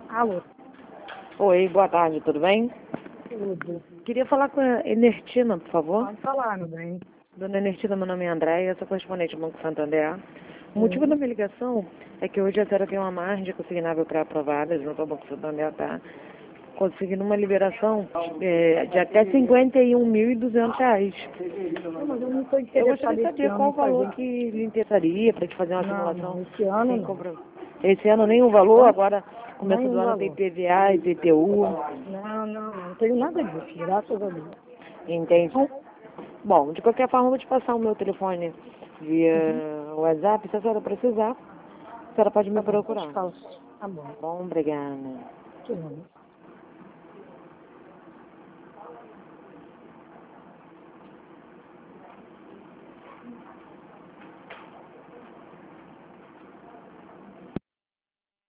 Alô, Oi, boa tarde, tudo bem? tudo. Queria falar com a Enertina, por favor. Pode falar, meu bem. Dona Enertina, meu nome é Andréia, sou correspondente do Banco Santander. O motivo da minha ligação é que hoje a senhora tem uma margem consignável pré-aprovada junto ao Banco Santander, tá? Conseguindo uma liberação de até R$ 51.200. Não, mas eu não estou Eu gostaria interessada de esse saber qual ano o em valor fazer. que lhe interessaria para te fazer uma Não, simulação. não, esse ano Sem não. Esse ano nenhum valor, Tá? agora começo do Nenhum ano tem valor. PVA e PTU, Não tenho nada disso, graças a Deus. entende? Bom, de qualquer forma, eu vou te passar o meu telefone via Uhum. WhatsApp. Se a senhora precisar, a senhora pode me Tá bom, procurar. descalço. Tá bom, Bom, obrigada. que bom.